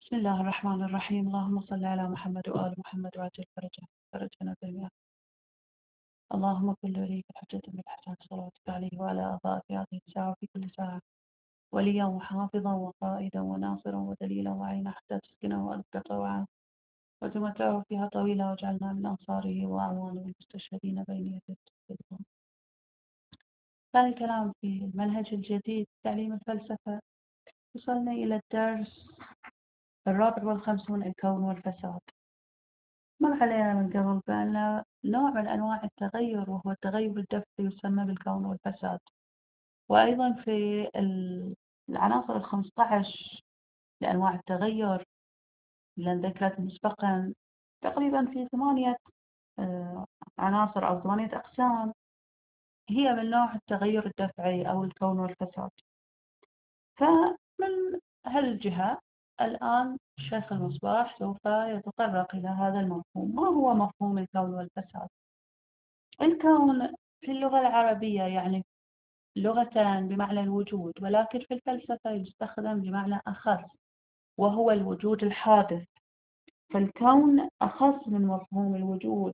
بسم الله الرحمن الرحيم. اللهم صل على محمد وآل محمد وعجل فرجنا بالمئة. اللهم كن لوليك الحجة بالحجة صلواتك عليه وعلى آبائه في هذه الساعة وفي كل ساعة، وليا وحافظا وقائدا وناصرا ودليلا وعينا حتى تسكنه أرضك طوعا وتمتعه فيها طويلا، واجعلنا من أنصاره وأعوانه المستشهدين بين يديك. كان الكلام في المنهج الجديد تعليم الفلسفة. وصلنا إلى الدرس 54، الكون والفساد. مر علينا من قبل بأن نوع من أنواع التغير وهو التغير الدفعي يسمى بالكون والفساد. وأيضا في العناصر 15 لأنواع التغير اللي ذكرت مسبقا، تقريبا في 8 عناصر أو 8 أقسام هي من نوع التغير الدفعي أو الكون والفساد. فمن هالجهة الآن الشيخ المصباح سوف يتطرق إلى هذا المفهوم. ما هو مفهوم الكون والفساد؟ الكون في اللغة العربية يعني لغة بمعنى الوجود، ولكن في الفلسفة يستخدم بمعنى أخص وهو الوجود الحادث. فالكون أخص من مفهوم الوجود.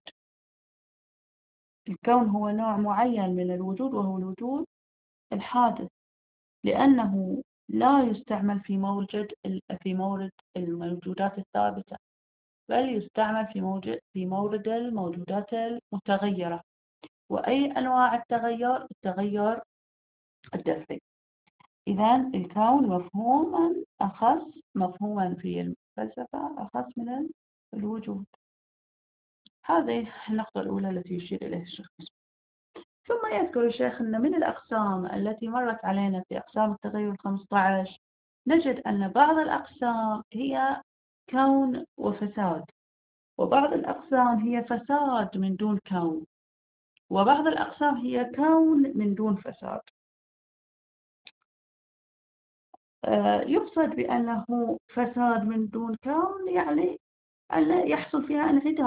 الكون هو نوع معين من الوجود وهو الوجود الحادث، لأنه لا يستعمل في مورد الموجودات الثابتة، بل يستعمل في مورد الموجودات المتغيرة. وأي أنواع التغير؟ التغير الدفعي. إذا الكون مفهوما في الفلسفة أخص من الوجود. هذه النقطة الأولى التي يشير إليها الشيخ. ثم يذكر الشيخ أن من الأقسام التي مرت علينا في أقسام التغير 15 نجد أن بعض الأقسام هي كون وفساد، وبعض الأقسام هي فساد من دون كون، وبعض الأقسام هي كون من دون فساد. يقصد بأنه فساد من دون كون يعني أن يحصل فيها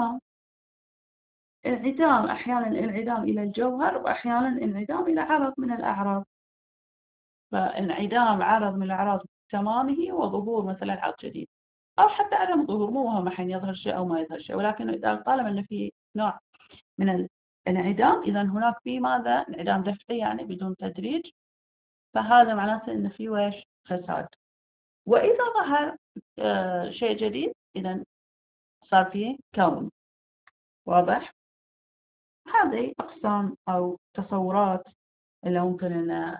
انعدام أحيانا انعدام إلى الجوهر، وأحيانا انعدام إلى عرض من الأعراض. فانعدام عرض من الأعراض تمامه وظهور مثلا عرض جديد، أو حتى عدم ظهور. مو مهم الحين يظهر شيء أو ما يظهر شيء، ولكن إذا طالما أن في نوع من الانعدام، إذا هناك في ماذا؟ انعدام دفعي يعني بدون تدريج، فهذا معناته أن في ويش فساد. وإذا ظهر شيء جديد، إذا صار فيه كون. واضح؟ هذه أقسام أو تصورات اللي ممكن أن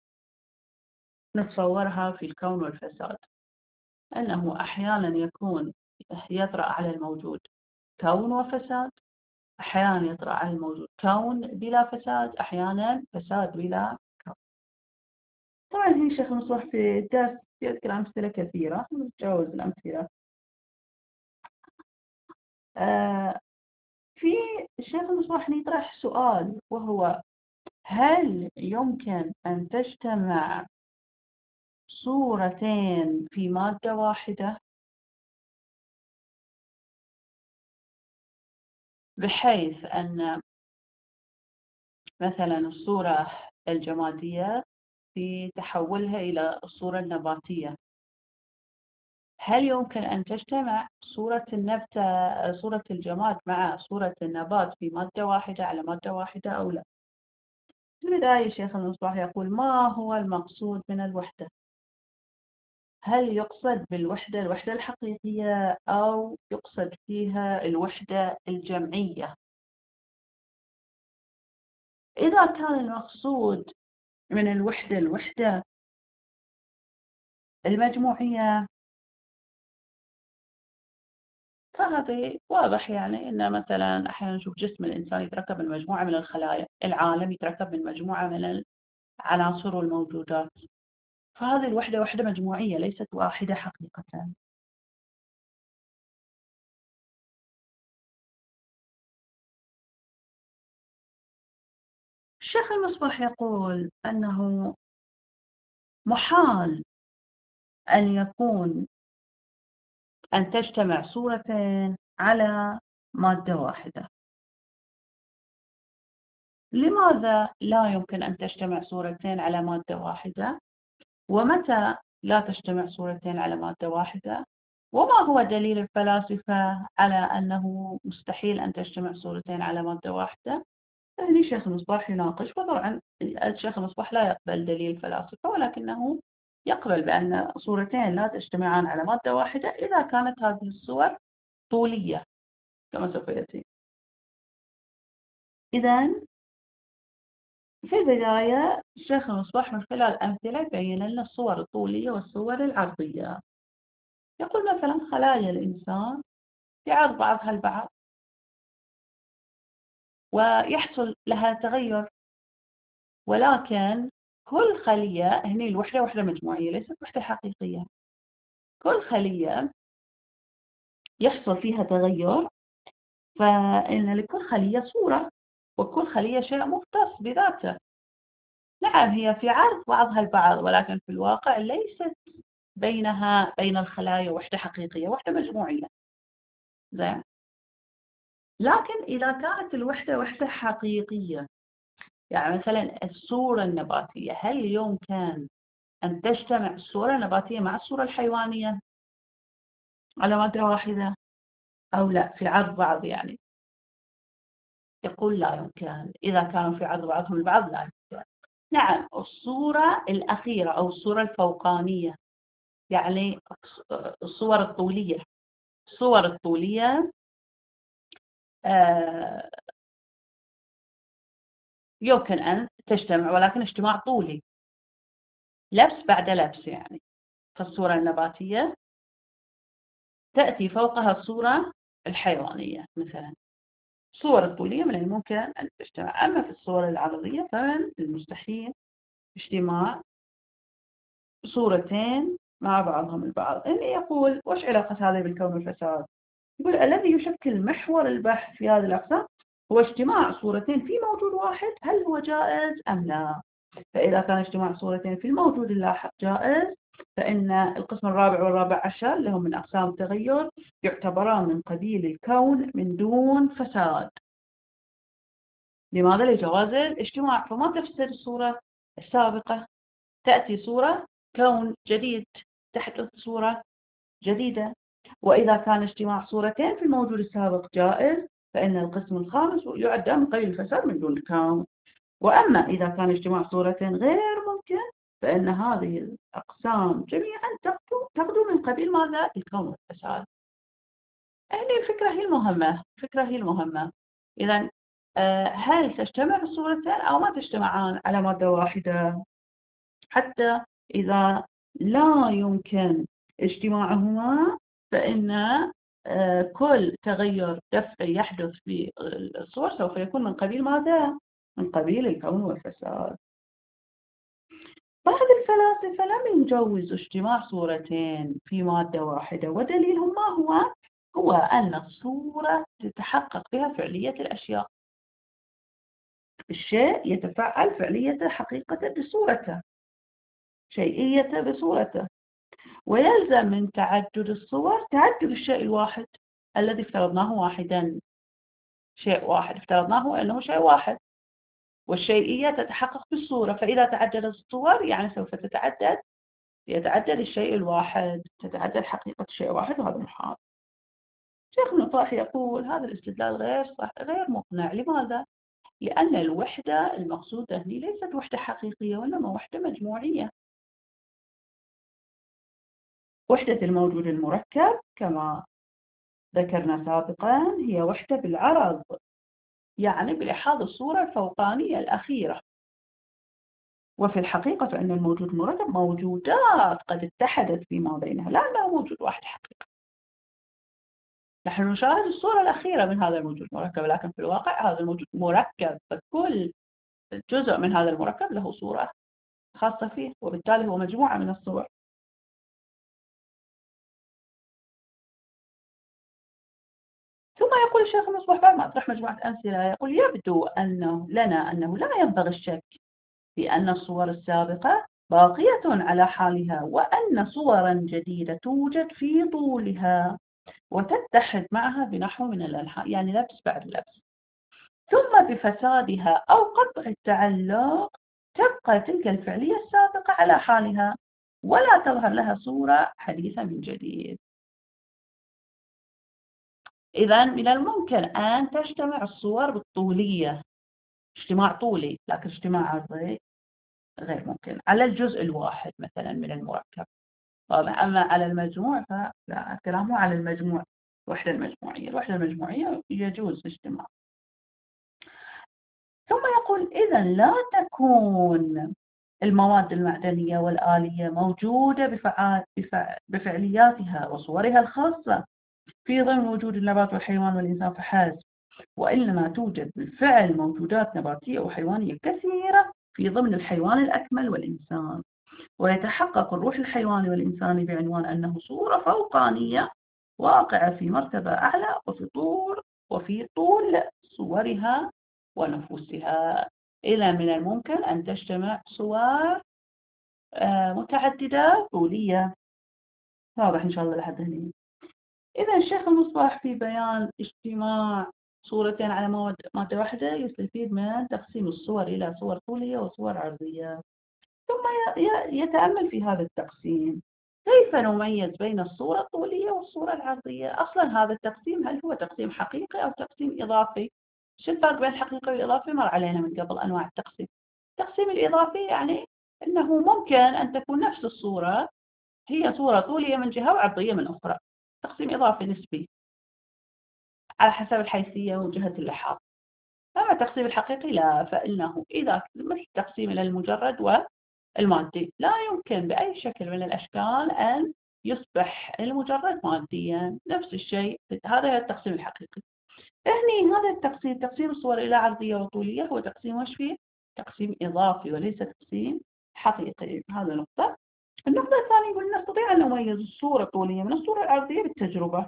نتصورها في الكون والفساد، أنه أحيانا يطرأ على الموجود كون وفساد، أحيانا يطرأ على الموجود كون بلا فساد، أحيانا فساد بلا كون. طبعا هي شيخ المصباح في الدرس يذكر أمثلة كثيرة، نتجاوز الأمثلة. في الشيخ المصباح يطرح سؤال، وهو: هل يمكن أن تجتمع صورتين في مادة واحدة، بحيث أن مثلا الصورة الجمادية في تحولها إلى الصورة النباتية، هل يمكن أن تجتمع صورة الجماد مع صورة النبات في مادة واحدة على مادة واحدة أو لا؟ في البداية شيخ المصباح يقول: ما هو المقصود من الوحدة؟ هل يقصد بالوحدة الوحدة الحقيقية، أو يقصد فيها الوحدة الجمعية؟ إذا كان المقصود من الوحدة المجموعية، فهذه واضح يعني إن مثلا أحيانا نشوف جسم الإنسان يتركب من مجموعة من الخلايا، العالم يتركب من مجموعة من العناصر والموجودات، فهذه الوحدة وحدة مجموعية ليست واحدة حقيقة. الشيخ المصباح يقول أنه محال أن تجتمع صورتين على مادة واحدة. لماذا لا يمكن أن تجتمع صورتين على مادة واحدة؟ ومتى لا تجتمع صورتين على مادة واحدة؟ وما هو دليل الفلاسفة على أنه مستحيل أن تجتمع صورتين على مادة واحدة؟ يعني شيخ المصباح يناقش، وطبعا الشيخ المصباح لا يقبل دليل الفلاسفة، ولكنه يقبل بأن صورتين لا تجتمعان على مادة واحدة إذا كانت هذه الصور طولية كما سوف يأتي. إذا في البداية الشيخ المصباح من خلال أمثلة يبين لنا الصور الطولية والصور العرضية. يقول مثلا خلايا الإنسان تعرض بعضها البعض ويحصل لها تغير، ولكن كل خلية، هنا الوحدة وحدة مجموعية ليست وحدة حقيقية، كل خلية يحصل فيها تغير، فإن لكل خلية صورة، وكل خلية شيء مختص بذاته. نعم هي في عرض بعضها البعض، ولكن في الواقع ليست بين الخلايا وحدة حقيقية، وحدة مجموعية. زين، لكن إذا كانت الوحدة وحدة حقيقية، يعني مثلا الصورة النباتية، هل يمكن أن تجتمع الصورة النباتية مع الصورة الحيوانية على مادة واحدة أو لا في عرض بعض؟ يعني يقول لا يمكن، إذا كانوا في عرض بعضهم البعض لا يمكن. نعم الصورة الأخيرة أو الصورة الفوقانية، يعني الصور الطولية، الصور الطولية آه، يمكن أن تجتمع، ولكن اجتماع طولي لبس بعد لبس. يعني فالصورة النباتية تأتي فوقها الصورة الحيوانية مثلا. الصور الطولية من الممكن أن تجتمع، أما في الصور العرضية فمن المستحيل اجتماع صورتين مع بعضهم البعض. اللي يقول وش علاقة هذا بالكون والفساد؟ يقول الذي يشكل محور البحث في هذه الأقسام هو اجتماع صورتين في موجود واحد، هل هو جائز أم لا؟ فإذا كان اجتماع صورتين في الموجود اللاحق جائز، فإن القسم الرابع والرابع عشر اللي هم من أقسام التغير يعتبران من قبيل الكون من دون فساد. لماذا؟ لجواز الاجتماع، فما تفسد الصورة السابقة، تأتي صورة كون جديد، تحدث صورة جديدة. وإذا كان اجتماع صورتين في الموجود السابق جائز، فإن القسم الخامس يعد من قبيل الفساد من دون الكون. وأما إذا كان اجتماع صورتين غير ممكن، فإن هذه الأقسام جميعا تقدم من قبيل ماذا؟ الكون والفساد. يعني الفكرة هي المهمة، الفكرة هي المهمة. إذا هل تجتمع الصورتين أو ما تجتمعان على مادة واحدة؟ حتى إذا لا يمكن اجتماعهما، فإن كل تغير دفعي يحدث في الصور سوف يكون من قبيل ماذا؟ من قبيل الكون والفساد. بعض الفلاسفة لم يجوزوا اجتماع صورتين في مادة واحدة، ودليلهم ما هو؟ هو أن الصورة تتحقق بها فعلية الأشياء، الشيء يتفعل فعلية حقيقة بصورته، شيئية بصورته، ويلزم من تعدد الصور تعدد الشيء الواحد الذي افترضناه واحدا. شيء واحد افترضناه أنه شيء واحد، والشيئية تتحقق بالصورة، فإذا تعددت الصور يعني سوف يتعدد الشيء الواحد، تتعدد حقيقة الشيء الواحد، وهذا محال. شيخ نطاح يقول هذا الاستدلال غير مقنع. لماذا؟ لأن الوحدة المقصودة هنا ليست وحدة حقيقية، وإنما وحدة مجموعية. وحدة الموجود المركب كما ذكرنا سابقا هي وحدة بالعرض، يعني بلحاظ الصورة الفوقانية الأخيرة. وفي الحقيقة فإن الموجود المركب موجودات قد اتحدت فيما بينها، لا أنه موجود واحد حقيقي. نحن نشاهد الصورة الأخيرة من هذا الموجود المركب، لكن في الواقع هذا الموجود مركب، فكل جزء من هذا المركب له صورة خاصة فيه، وبالتالي هو مجموعة من الصور. ثم يقول الشيخ المصباح بعد ما أطرح مجموعة أمثلة، يقول يبدو أنه لا ينبغي الشك بأن الصور السابقة باقية على حالها، وأن صورا جديدة توجد في طولها وتتحد معها بنحو من الأنحاء، يعني لبس بعد لبس. ثم بفسادها أو قطع التعلق تبقى تلك الفعلية السابقة على حالها، ولا تظهر لها صورة حديثة من جديد. إذا من الممكن أن تجتمع الصور بالطولية، اجتماع طولي، لكن اجتماع عرضي غير ممكن على الجزء الواحد مثلا من المركب. واضح. أما على المجموع فلا، كلامه على المجموع، الوحدة المجموعية يجوز اجتماع. ثم يقول إذا لا تكون المواد المعدنية والآلية موجودة بفعلياتها وصورها الخاصة في ضمن وجود النبات والحيوان والإنسان فحسب، وإنما توجد بالفعل موجودات نباتية وحيوانية كثيرة في ضمن الحيوان الأكمل والإنسان، ويتحقق الروح الحيواني والإنساني بعنوان أنه صورة فوقانية واقعة في مرتبة أعلى وفي طول صورها ونفوسها. إذا من الممكن أن تجتمع صور متعددة طولية. واضح إن شاء الله لحد هنا. إذا الشيخ المصباح في بيان اجتماع صورتين على مادة واحدة يستفيد من تقسيم الصور إلى صور طولية وصور عرضية، ثم يتأمل في هذا التقسيم. كيف نميز بين الصورة الطولية والصورة العرضية؟ أصلا هذا التقسيم هل هو تقسيم حقيقي أو تقسيم إضافي؟ شو الفرق بين الحقيقي والإضافي؟ مر علينا من قبل أنواع التقسيم. التقسيم الإضافي يعني أنه ممكن أن تكون نفس الصورة هي صورة طولية من جهة وعرضية من أخرى، تقسيم إضافي نسبي على حسب الحيثية وجهة اللحاظ. أما التقسيم الحقيقي لا، فإنه إذا مثل التقسيم إلى المجرد والمادي، لا يمكن بأي شكل من الأشكال أن يصبح المجرد ماديا. نفس الشيء هذا التقسيم الحقيقي. هني هذا التقسيم، تقسيم الصور إلى عرضية وطولية، هو تقسيم وش فيه؟ تقسيم إضافي وليس تقسيم حقيقي. هذا نقطة. النقطة الثانية يقول نستطيع أن نميز الصورة الطولية من الصورة العرضية بالتجربة.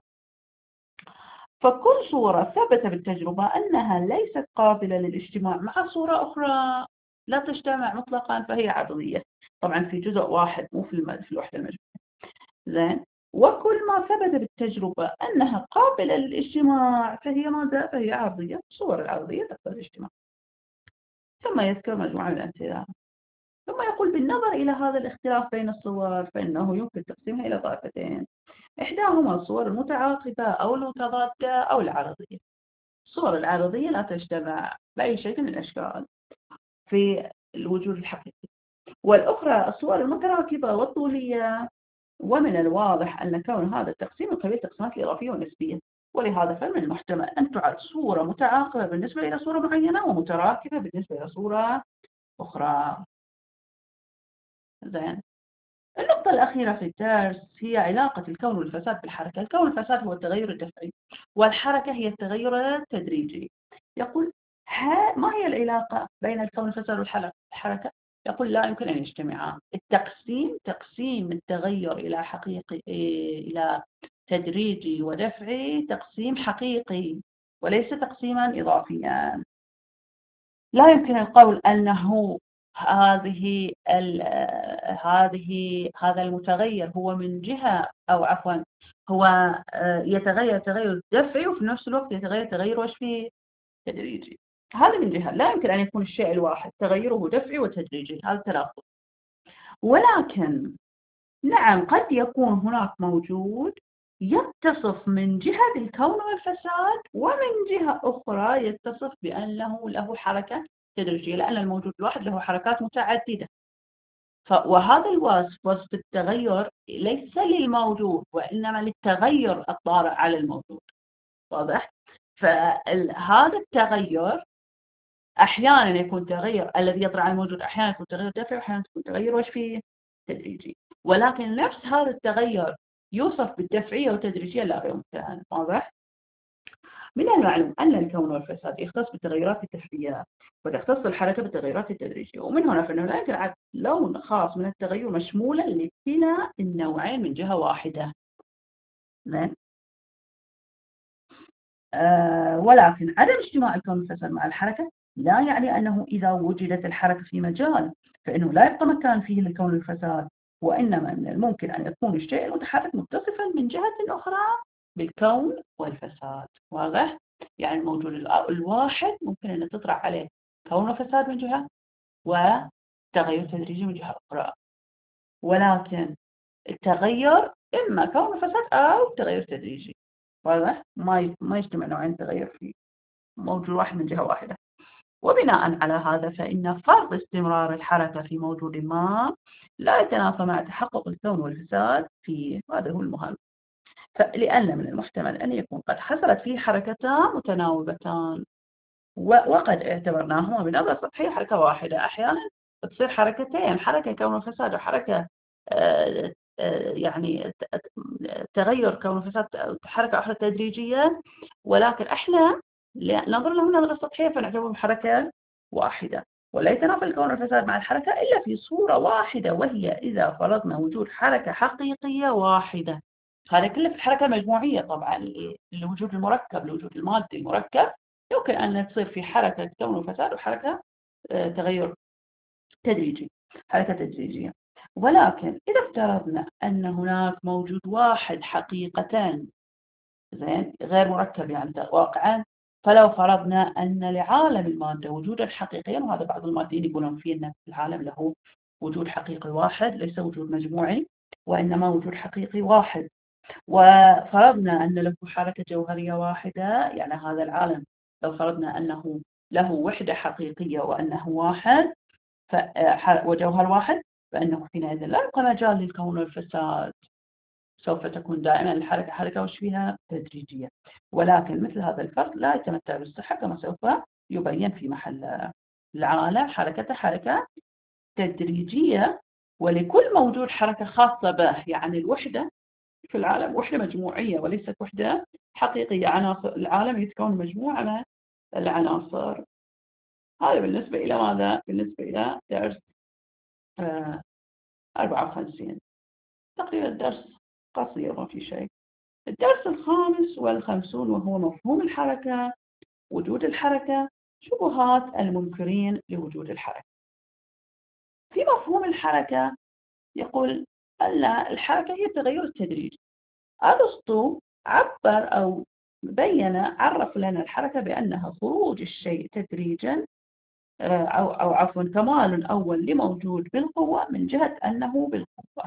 فكل صورة ثبت بالتجربة أنها ليست قابلة للاجتماع مع صورة أخرى لا تجتمع مطلقا فهي عرضية. طبعا في جزء واحد مو في الوحدة المجموعية. زين. وكل ما ثبت بالتجربة أنها قابلة للاجتماع فهي ماذا؟ فهي عرضية. الصور العرضية تقبل الاجتماع. ثم يذكر مجموعة من الأمثلة، ثم يقول بالنظر إلى هذا الاختلاف بين الصور فإنه يمكن تقسيمها إلى طائفتين، إحداهما الصور المتعاقبة أو المتضادة أو العرضية. الصور العرضية لا تجتمع بأي شكل من الأشكال في الوجود الحقيقي، والأخرى الصور المتراكبة والطولية. ومن الواضح أن كون هذا التقسيم من قبيل التقسيمات الإضافية والنسبية، ولهذا فمن المحتمل أن تعد صورة متعاقبة بالنسبة إلى صورة معينة ومتراكبة بالنسبة إلى صورة أخرى. زين. النقطة الأخيرة في الدرس هي علاقة الكون والفساد بالحركة. الكون والفساد هو التغير الدفعي، والحركة هي التغير التدريجي. يقول ما هي العلاقة بين الكون والفساد والحركة؟ يقول لا يمكن أن يجتمعا. التقسيم تقسيم التغير إلى حقيقي إلى تدريجي ودفعي، تقسيم حقيقي وليس تقسيما إضافيا. لا يمكن القول أنه هذه هذا المتغير هو من جهة، أو عفوا هو يتغير تغير دفعي وفي نفس الوقت يتغير تغير وش فيه تدريجي. هذا من جهة لا يمكن أن يكون الشيء الواحد تغيره دفعي وتدريجي، هذا تناقض. ولكن نعم قد يكون هناك موجود يتصف من جهة الكون والفساد ومن جهة أخرى يتصف بأنه له حركة تدريجية، لأن الموجود الواحد له حركات متعددة. وهذا الوصف وصف التغير ليس للموجود وإنما للتغير الطارئ على الموجود. واضح؟ فهذا التغير أحيانا يكون تغير الذي يطرأ على الموجود، أحيانا يكون تغير دفعي وأحيانا يكون تغير وش فيه تدريجي. ولكن نفس هذا التغير يوصف بالدفعية والتدريجية لا يمكن. واضح؟ من المعلوم أن الكون والفساد يختص بالتغيرات الدفعية وتختص الحركة بالتغيرات التدريجية، ومن هنا فإنه لا يمكن عد لون خاص من التغير مشمولا لكلا النوعين من جهة واحدة. زين. ولكن عدم اجتماع الكون والفساد مع الحركة لا يعني أنه إذا وجدت الحركة في مجال فإنه لا يبقى مكان فيه للكون والفساد، وإنما من الممكن أن يكون الشيء المتحرك متصفا من جهة أخرى بالكون والفساد. واضح؟ يعني الموجود الواحد ممكن أن تطرح عليه كون وفساد من جهة وتغير تدريجي من جهة أخرى، ولكن التغير إما كون وفساد أو تغير تدريجي. واضح؟ ما يجتمع نوعين تغير في موجود واحد من جهة واحدة. وبناء على هذا فإن فرض استمرار الحركة في موجود ما لا يتنافى مع تحقق الكون والفساد فيه، هذا هو المهم. لأن من المحتمل أن يكون قد حصلت فيه حركتان متناوبتان، وقد اعتبرناهما بنظرة سطحية حركة واحدة. أحيانا تصير حركتين، حركة كون الفساد وحركة يعني تغير كون الفساد، حركة أخرى تدريجية، ولكن إحنا ننظر لهم نظرة سطحية فنعتبرهم حركة واحدة. ولا يتنافى الكون والفساد مع الحركة إلا في صورة واحدة، وهي إذا فرضنا وجود حركة حقيقية واحدة. هذا كله في الحركة المجموعية طبعا، لوجود المركب، لوجود المادة المركب يمكن أن تصير في حركة كون وفساد وحركة تغير تدريجي، حركة تدريجية. ولكن إذا افترضنا أن هناك موجود واحد حقيقتان، زين، غير مركب يعني واقعا، فلو فرضنا أن لعالم المادة وجودا حقيقيا، وهذا بعض المادين يقولون فيه أن العالم له وجود حقيقي واحد ليس وجود مجموعي، وإنما وجود حقيقي واحد، وفرضنا أن له حركة جوهرية واحدة، يعني هذا العالم لو فرضنا أنه له وحدة حقيقية وأنه واحد وجوهر واحد، فإنه حينئذ لا يبقى مجال للكون والفساد، سوف تكون دائما الحركة حركة وش فيها تدريجية. ولكن مثل هذا الفرض لا يتمتع بالصحة كما سوف يبين في محل. العالم حركته حركة تدريجية، ولكل موجود حركة خاصة به، يعني الوحدة في العالم وحدة مجموعية وليست وحدة حقيقية. عناصر العالم يتكون مجموعة من العناصر. هذا بالنسبة إلى ماذا؟ بالنسبة إلى درس 54. تقريبا الدرس قصير ما في شيء. الدرس 55 وهو مفهوم الحركة، وجود الحركة، شبهات المنكرين لوجود الحركة. في مفهوم الحركة يقول أن الحركة هي التغير التدريجي. أرسطو عبر أو عرف لنا الحركة بأنها خروج الشيء تدريجا، أو عفوا كمال أول لموجود بالقوة من جهة أنه بالقوة.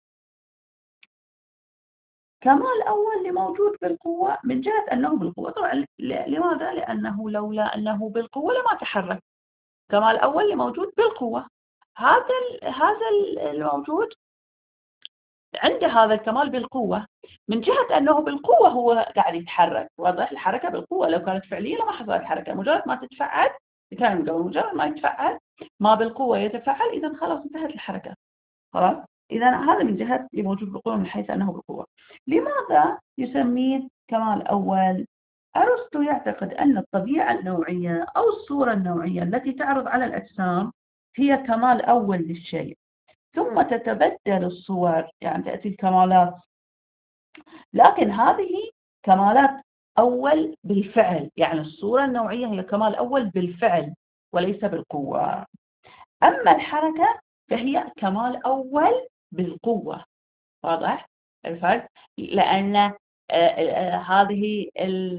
كمال أول لموجود بالقوة من جهة أنه بالقوة. طبعا لماذا؟ لأنه لولا أنه بالقوة لما تحرك. كمال أول لموجود بالقوة. هذا الموجود عنده هذا الكمال بالقوة من جهة أنه بالقوة هو قاعد يتحرك. واضح؟ الحركة بالقوة، لو كانت فعلية لما حصلت حركة. مجرد ما تتفعل، كان قبل مجرد ما يتفعل ما بالقوة يتفعل، إذا خلاص انتهت الحركة. خلاص. إذا هذا من جهة لموجود بالقوة من حيث أنه بالقوة. لماذا يسميه كمال أول؟ أرسطو يعتقد أن الطبيعة النوعية أو الصورة النوعية التي تعرض على الأجسام هي كمال أول للشيء، ثم تتبدل الصور، يعني تأتي الكمالات، لكن هذه كمالات أول بالفعل، يعني الصورة النوعية هي كمال أول بالفعل وليس بالقوة. أما الحركة فهي كمال أول بالقوة. واضح الفرق؟ لأن هذه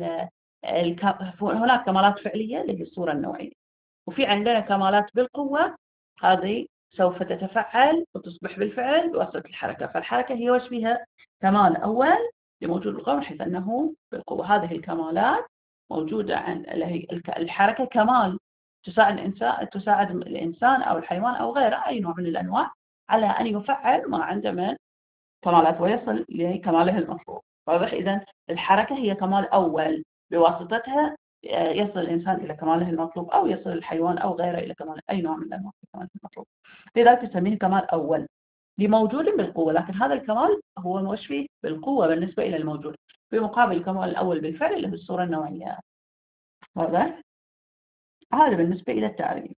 هناك كمالات فعلية اللي هي الصورة النوعية، وفي عندنا كمالات بالقوة، هذه سوف تتفعل وتصبح بالفعل بواسطة الحركة. فالحركة هي وش فيها؟ كمال أول لموجود بالقوة من حيث أنه بالقوة. هذه الكمالات موجودة عند الحركة كمال تساعد الإنسان أو الحيوان أو غيره، أي نوع من الأنواع، على أن يفعل ما عنده من كمالات ويصل لكماله المطلوب. واضح؟ إذن الحركة هي كمال أول، بواسطتها يصل الإنسان إلى كماله المطلوب، أو يصل الحيوان أو غيره إلى كمال أي نوع من أنواع كماله المطلوب. لذلك تسميه كمال أول لموجود بالقوة، لكن هذا الكمال هو مش فيه بالقوة بالنسبة إلى الموجود، بمقابل الكمال الأول بالفعل اللي هو الصورة النوعية. واضح؟ هذا بالنسبة إلى التعريف.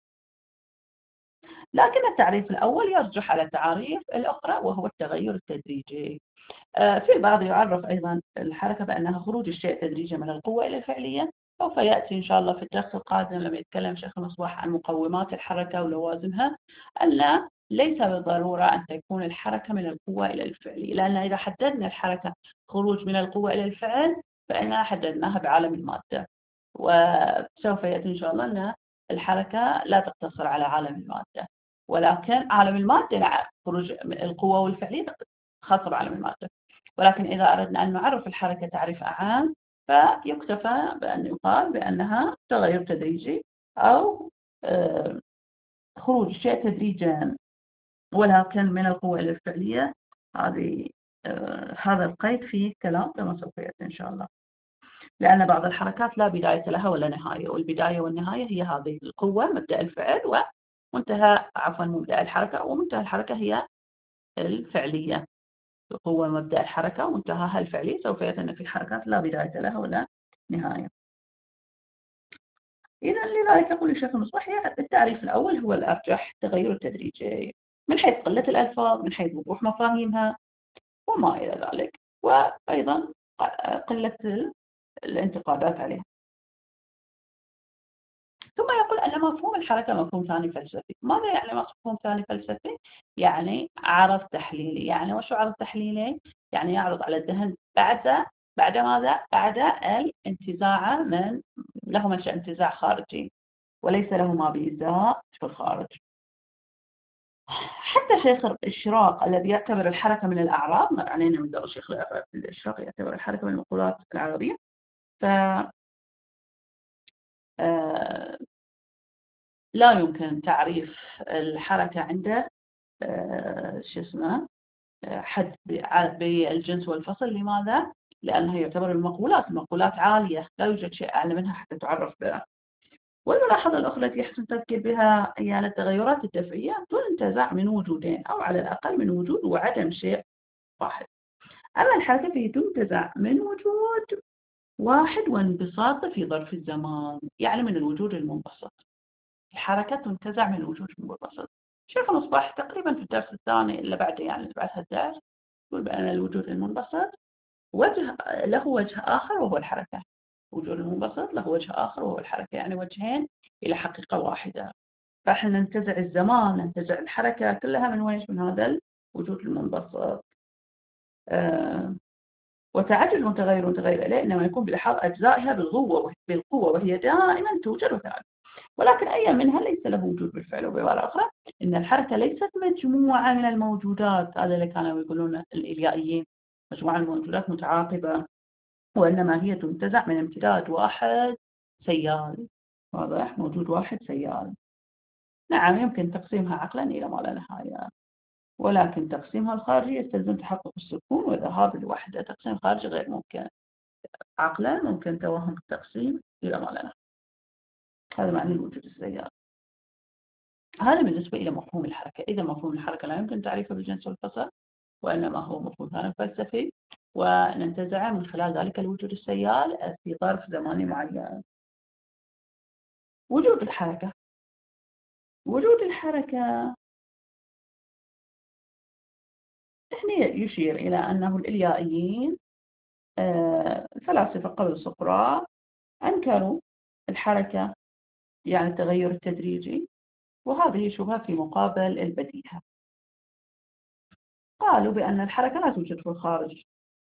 لكن التعريف الأول يرجح على التعاريف الأخرى، وهو التغير التدريجي. في البعض يعرف أيضا الحركة بأنها خروج الشيء تدريجيا من القوة إلى الفعلية. سوف يأتي إن شاء الله في الدرس القادم لما يتكلم شيخ المصباح عن مقومات الحركة ولوازمها، أن ليس بالضرورة أن تكون الحركة من القوة إلى الفعل، لأن إذا حددنا الحركة خروج من القوة إلى الفعل فإننا حددناها بعالم المادة، وسوف يأتي إن شاء الله أن الحركة لا تقتصر على عالم المادة، ولكن عالم المادة نعم خروج القوة والفعلية خاصة بعالم المادة. ولكن إذا أردنا أن نعرف الحركة تعريف أعام فيكتفى بأن يقال بأنها تغير تدريجي أو خروج شيء تدريجيا، ولكن من القوة إلى الفعلية هذه هذا القيد في كلام كما سوف يأتي إن شاء الله، لأن بعض الحركات لا بداية لها ولا نهاية، والبداية والنهاية هي هذه القوة مبدأ الفعل، ومنتهى عفوا مبدأ الحركة، ومنتهى الحركة هي الفعلية. القوة مبدأ الحركة ومنتهاها الفعلي. سوف يأتي أن في حركات لا بداية لها ولا نهاية. إذا لذلك يقول الشيخ المصباح التعريف الأول هو الأرجح، التغير التدريجي من حيث قلة الألفاظ، من حيث وضوح مفاهيمها وما إلى ذلك، وأيضا قلة الانتقادات عليها. ثم يقول أن مفهوم الحركة مفهوم ثاني فلسفي. ماذا يعني مفهوم ثاني فلسفي؟ يعني عرض تحليلي. يعني وشو عرض تحليلي؟ يعني يعرض على الذهن بعد ماذا؟ بعد الانتزاع من له منشأ انتزاع خارجي، وليس له ما بإزاء في الخارج. حتى شيخ الإشراق الذي يعتبر الحركة من الأعراض، مر علينا من درس شيخ الإشراق يعتبر الحركة من المقولات العربية، ف لا يمكن تعريف الحركة عنده شو اسمه حد بالجنس والفصل. لماذا؟ لأنها يعتبر المقولات عالية، لا يوجد شيء أعلى منها حتى تعرف بها. والملاحظة الأخرى التي يحسن التفكير بها هي أن التغيرات الدفعية تنتزع من وجودين، أو على الأقل من وجود وعدم شيء واحد. أما الحركة فهي تنتزع من وجود واحد وانبساط في ظرف الزمان، يعني من الوجود المنبسط. الحركة تنتزع من الوجود المنبسط. شيخ المصباح تقريبا في الدرس الثاني اللي بعده، يعني اللي بعد هالدرس، يقول بأن الوجود المنبسط له وجه آخر وهو الحركة. الوجود المنبسط له وجه آخر وهو الحركة، يعني وجهين إلى حقيقة واحدة. فإحنا ننتزع الزمان، ننتزع الحركة، كلها من وين؟ من هذا الوجود المنبسط. وتعدد متغير إليه إنما يكون بلحاظ أجزائها بالقوة وهي دائما توجد وتعدد، ولكن أي منها ليس له وجود بالفعل. وبعبارة أخرى إن الحركة ليست مجموعة من الموجودات، هذا اللي كانوا يقولون الإليائيين، مجموعة من الموجودات متعاقبة، وإنما هي تنتزع من امتداد واحد سيال. واضح؟ موجود واحد سيال. نعم يمكن تقسيمها عقلا إلى ما لا نهاية، ولكن تقسيمها الخارجي يستلزم تحقق السكون وذهاب الوحدة. تقسيم خارجي غير ممكن، عقلا ممكن توهم التقسيم إلى ما لا نهاية. هذا معنى الوجود السيال. هذا بالنسبة إلى مفهوم الحركة. إذا مفهوم الحركة لا يمكن تعريفه بالجنس والفصل، وإنما هو مفهوم ثاني فلسفي، وننتزع من خلال ذلك الوجود السيال في ظرف زماني معين. وجود الحركة. وجود الحركة هنا يشير إلى أنه الإليائيين الفلاسفة قبل سقراط أنكروا الحركة، يعني التغير التدريجي، وهذه شبهة في مقابل البديهة. قالوا بأن الحركة لا توجد في الخارج،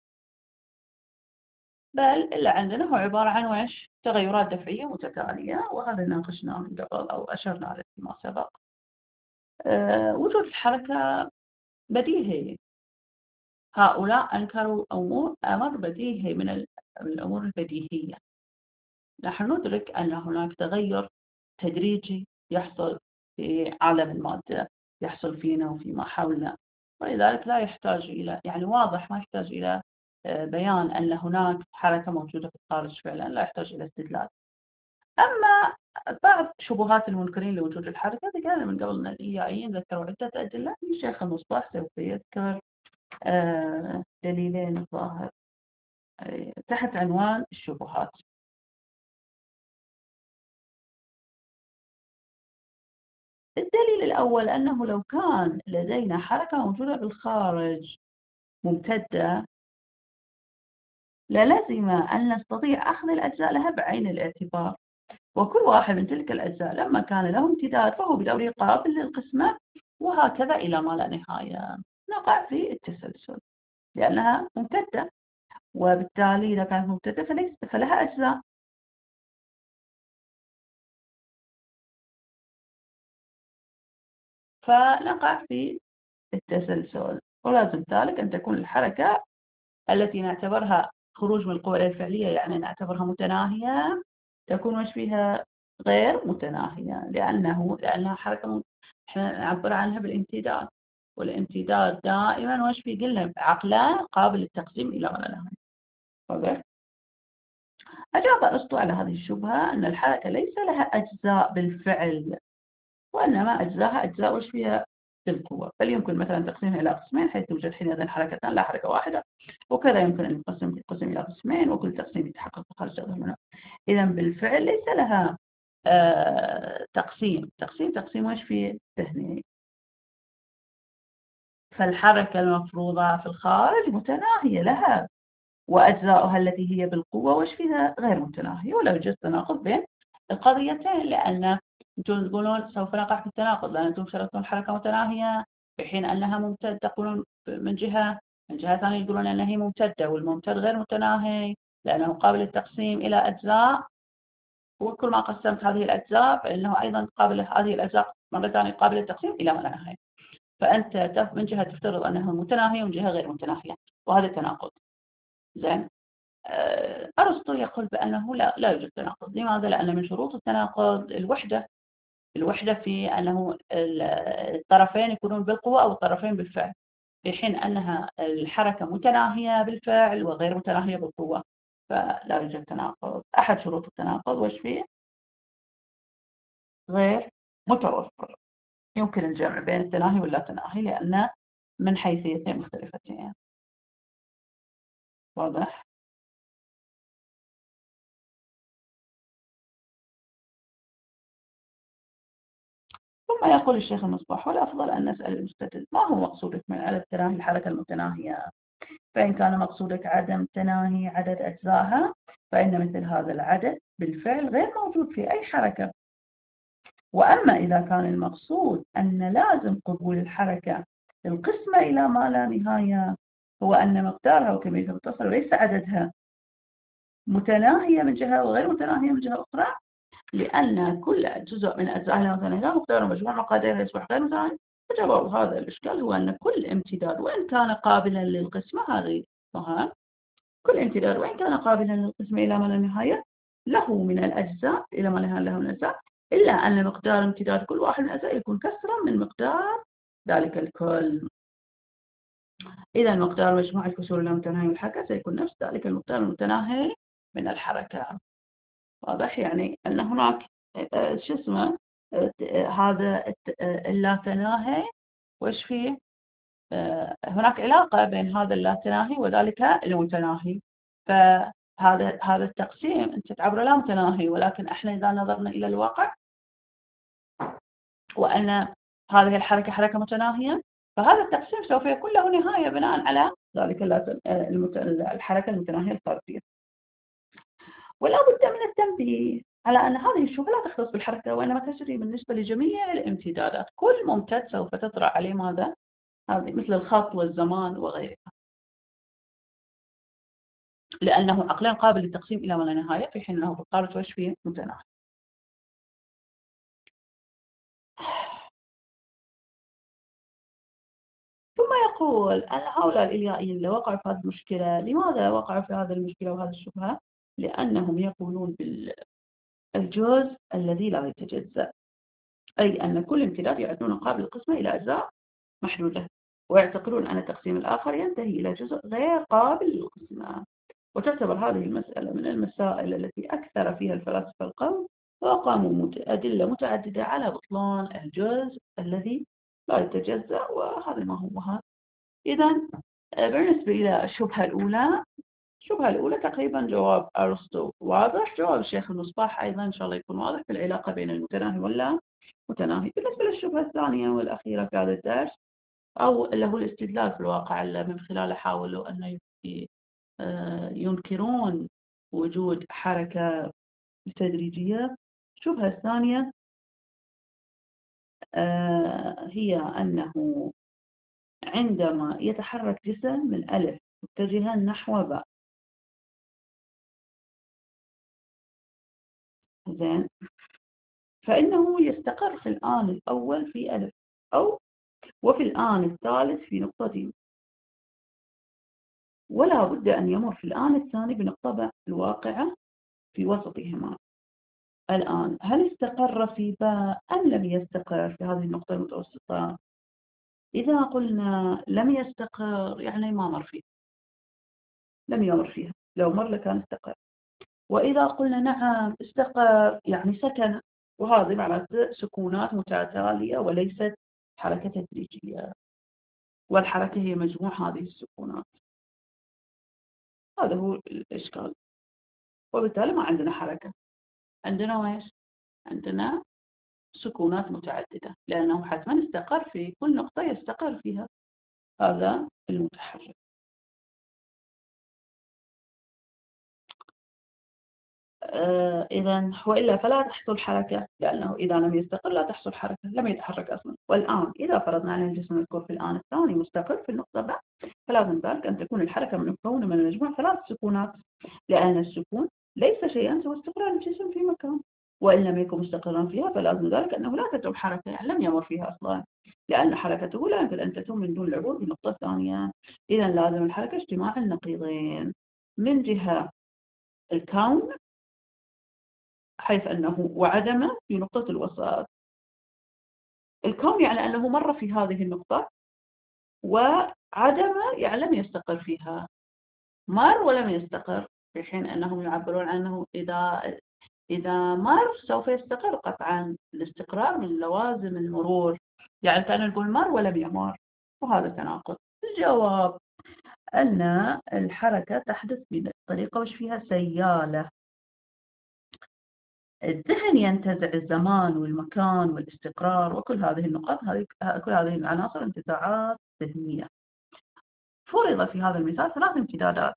بل اللي عندنا هو عبارة عن وش؟ تغيرات دفعية متتالية، وهذا ناقشناه من قبل أو أشرنا عليه فيما سبق. وجود الحركة بديهي. هؤلاء أنكروا أمر بديهي من الأمور البديهية. نحن ندرك أن هناك تغير تدريجي يحصل في عالم المادة، يحصل فينا وفيما حولنا، ولذلك لا يحتاج إلى، يعني واضح ما يحتاج إلى بيان أن هناك حركة موجودة في الخارج فعلا، لا يحتاج إلى استدلال. أما بعض شبهات المنكرين لوجود الحركة ذكرنا من قبل أن الإيائيين ذكروا عدة أدلة. الشيخ المصباح سوف يذكر دليلين الظاهر تحت عنوان الشبهات. الدليل الأول أنه لو كان لدينا حركة موجودة بالخارج ممتدة، للزم أن نستطيع أخذ الأجزاء لها بعين الاعتبار، وكل واحد من تلك الأجزاء لما كان له امتداد فهو بدوره قابل للقسمة، وهكذا إلى ما لا نهاية. نقع في التسلسل لأنها ممتدة، وبالتالي إذا كانت ممتدة فلها أجزاء. فنقع في التسلسل، ولازم ذلك أن تكون الحركة التي نعتبرها خروج من القوة الفعلية، يعني نعتبرها متناهية، تكون وش فيها غير متناهية، لأنها حركة احنا نعبر عنها بالامتداد، والامتداد دائما وش في قلنا عقله قابل للتقسيم إلى ما لا نهاية. واضح؟ أجاب أرسطو على هذه الشبهة أن الحركة ليس لها أجزاء بالفعل، وإنما أجزاءها أجزاء وش فيها بالقوة، بل يمكن مثلا تقسيمها إلى قسمين حيث توجد حينئذ حركتان لا حركة واحدة، وكذا يمكن أن يقسم إلى قسمين وكل تقسيم يتحقق خارج هذا المنع. إذا بالفعل ليس لها تقسيم وش في ذهني، فالحركة المفروضة في الخارج متناهية لها، وأجزاؤها التي هي بالقوة وش فيها غير متناهية، ولا يوجد تناقض بين القضيتين، لأن أنتم تقولون سوف نقع في التناقض لأن أنتم شرطتم الحركة متناهية في حين أنها ممتدة، تقولون من جهة ثانية يقولون أنها هي ممتدة، والممتد غير متناهي لأنه قابل للتقسيم إلى أجزاء، وكل ما قسمت هذه الأجزاء فإنه أيضا قابل هذه الأجزاء مرة ثانية قابل للتقسيم إلى ما لا نهاية. فأنت من جهة تفترض أنها متناهية ومن جهة غير متناهية، وهذا تناقض. زين. أرسطو يقول بأنه لا يوجد تناقض. لماذا؟ لأن من شروط التناقض الوحدة في أنه الطرفين يكونون بالقوة أو الطرفين بالفعل، في حين أنها الحركة متناهية بالفعل وغير متناهية بالقوة، فلا يوجد تناقض. أحد شروط التناقض وش فيه؟ غير متوفر، يمكن الجمع بين التناهي واللا تناهي لأن من حيثيتين مختلفتين. واضح؟ ثم يقول الشيخ المصباح: والأفضل أن نسأل المستدل ما هو مقصودك من على التناهي الحركة المتناهية؟ فإن كان مقصودك عدم تناهي عدد أجزائها فإن مثل هذا العدد بالفعل غير موجود في أي حركة. وأما إذا كان المقصود أن لازم قبول الحركة القسمة إلى ما لا نهاية هو أن مقدارها وكميتها متصلة وليس عددها متناهية من جهة وغير متناهية من جهة أخرى، لأن كل جزء من أجزائها مثلا إذا مقدار مجموع مقاديرها يصبح غير متناهي، فجواب هذا الإشكال هو أن كل امتداد وإن كان قابلا للقسمة، هذه مهام، كل امتداد وإن كان قابلا للقسمة إلى ما لا نهاية له من الأجزاء إلى ما لا نهاية له من الأجزاء، إلا أن مقدار امتداد كل واحد من الأجزاء يكون كسرا من مقدار ذلك الكل. إذا مقدار مجموع الكسور اللامتناهي والحركة سيكون نفس ذلك المقدار المتناهي من الحركة. واضح؟ يعني أن هناك شو اسمه هذا اللاتناهي وش فيه؟ هناك علاقة بين هذا اللاتناهي وذلك المتناهي، فهذا التقسيم أنت تعبر لا متناهي، ولكن احنا إذا نظرنا إلى الواقع وأن هذه الحركة حركة متناهية، فهذا التقسيم سوف يكون له نهاية بناء على ذلك الحركة المتناهية الفردية. ولا بد من التنبيه على أن هذه الشبهة لا تختص بالحركة، وإنما تجري بالنسبة لجميع الامتدادات، كل ممتد سوف تطرأ عليه ماذا؟ هذه مثل الخط والزمان وغيرها، لأنه عقلين قابل للتقسيم إلى ما لا نهاية في حين أنه بالقالة وش فيه متناهي. ثم يقول أن هؤلاء الإليائيين اللي وقعوا في هذه المشكلة، لماذا وقعوا في هذه المشكلة وهذه الشبهة؟ لأنهم يقولون بالجزء الذي لا يتجزأ، أي أن كل امتداد يعدون قابل القسمة إلى أجزاء محدودة، ويعتقدون أن التقسيم الآخر ينتهي إلى جزء غير قابل للقسمة. وتعتبر هذه المسألة من المسائل التي أكثر فيها الفلاسفة القول، وأقاموا أدلة متعددة على بطلان الجزء الذي لا يتجزأ، وهذا ما هو هذا. إذا بالنسبة إلى الشبهة الأولى تقريبا جواب أرسطو واضح، جواب الشيخ المصباح أيضا إن شاء الله يكون واضح في العلاقة بين المتناهي واللا متناهي. بالنسبة للشبهة الثانية والأخيرة في هذا الدرس، أو اللي هو الاستدلال في الواقع اللي من خلاله حاولوا أن ينكرون وجود حركة تدريجية. الشبهة الثانية هي أنه عندما يتحرك جسم من ألف متجها نحو باء، زين، فإنه يستقر في الآن الأول في ألف، وفي الآن الثالث في نقطة ولا بد أن يمر في الآن الثاني بنقطة الواقعة في وسطهما. الآن هل استقر في باء أم لم يستقر في هذه النقطة المتوسطة؟ إذا قلنا لم يستقر يعني ما مر فيه، لم يمر فيها، لو مر لكان استقر. وإذا قلنا نعم استقر يعني سكن، وهذه معناته سكونات متتالية وليست حركة تدريجية، والحركة هي مجموع هذه السكونات. هذا هو الإشكال، وبالتالي ما عندنا حركة، عندنا ويش؟ عندنا سكونات متعددة، لأنه حتما استقر في كل نقطة يستقر فيها هذا المتحرك. إذا وإلا فلا تحصل حركة، لأنه إذا لم يستقر لا تحصل حركة، لم يتحرك أصلا. والآن إذا فرضنا أن الجسم المذكور في الآن الثاني مستقر في النقطة ب، فلازم ذلك أن تكون الحركة مكونة من مجموع 3 سكونات، لأن السكون ليس شيئا سوى استقرار الجسم في مكان، وإن لم يكن مستقرا فيها فلازم ذلك أنه لا تتم حركة، يعني لم يمر فيها أصلا، لأن حركته لا يمكن أن تتم من دون العبور في النقطة الثانية. إذا لازم الحركة اجتماع النقيضين، من جهة الكون حيث أنه وعدم في نقطة الوسط. الكون يعني أنه مر في هذه النقطة، وعدم يعني لم يستقر فيها، مر ولم يستقر، في حين أنهم يعبرون عنه إذا مر سوف يستقر قطعا. الاستقرار من لوازم المرور، يعني كان نقول مر ولم يمر، وهذا تناقض. الجواب أن الحركة تحدث بطريقة وش فيها سيالة. الذهن ينتزع الزمان والمكان والاستقرار وكل هذه النقاط، كل هذه العناصر انتزاعات ذهنية. فرض في هذا المثال 3 امتدادات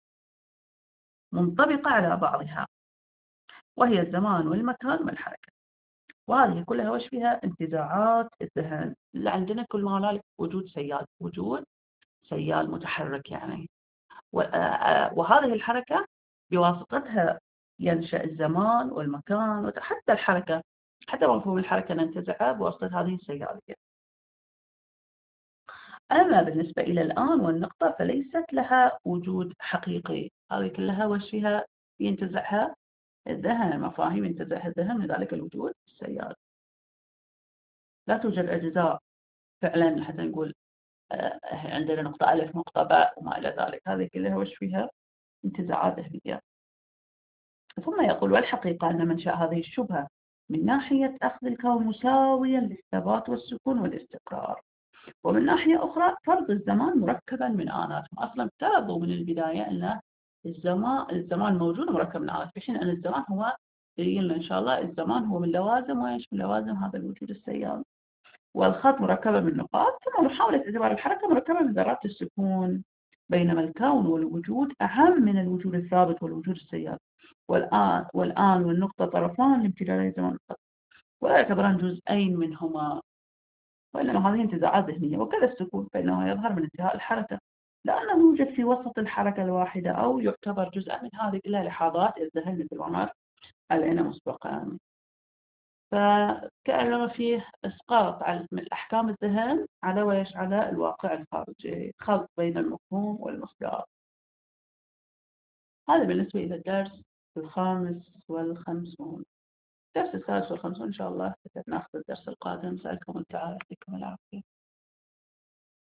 منطبقة على بعضها، وهي الزمان والمكان والحركة، وهذه كلها وش فيها انتزاعات الذهن. اللي عندنا كل ما هنالك وجود سيال، وجود سيال متحرك يعني، وهذه الحركة بواسطتها ينشأ الزمان والمكان وحتى الحركة، حتى مفهوم الحركة ننتزعها بواسطة هذه السيالية. أما بالنسبة إلى الآن والنقطة فليست لها وجود حقيقي، هذه كلها وش فيها ينتزعها الذهن، مفاهيم ينتزعها الذهن، من ذلك الوجود السيال. لا توجد أجزاء فعلا حتى نقول عندنا نقطة ألف نقطة باء وما إلى ذلك، هذه كلها وش فيها انتزاعات ذهنية. ثم يقول والحقيقة أن منشأ هذه الشبهة من ناحية أخذ الكون مساويا للثبات والسكون والاستقرار، ومن ناحية أخرى فرض الزمان مركبا من آنات. أصلا افترضوا من البداية أن الزمان موجود مركب من آنات، في حين أن الزمان هو قلنا إن شاء الله الزمان هو من لوازم وإيش من لوازم هذا الوجود السيال، والخط مركبة من نقاط، ثم محاولة اعتبار الحركة مركبة من ذرات السكون، بينما الكون والوجود أهم من الوجود الثابت والوجود السيال. والآن والنقطة طرفان لامتداد الزمان ولا يعتبران جزئين منهما، وإنما هذه انتزاعات ذهنية. وكذا السكون فإنه يظهر من انتهاء الحركة، لأنه يوجد في وسط الحركة الواحدة أو يعتبر جزءا من هذه كلها لحظات الذهن مثل ما مر علينا مسبقا. فكأنما فيه إسقاط من أحكام الذهن على ويش على الواقع الخارجي، خلط بين المفهوم والمصدر. هذا بالنسبة إلى الدرس 55. الدرس 56 إن شاء الله ناخذ الدرس القادم. نسألكم الدعاء، يعطيكم العافية.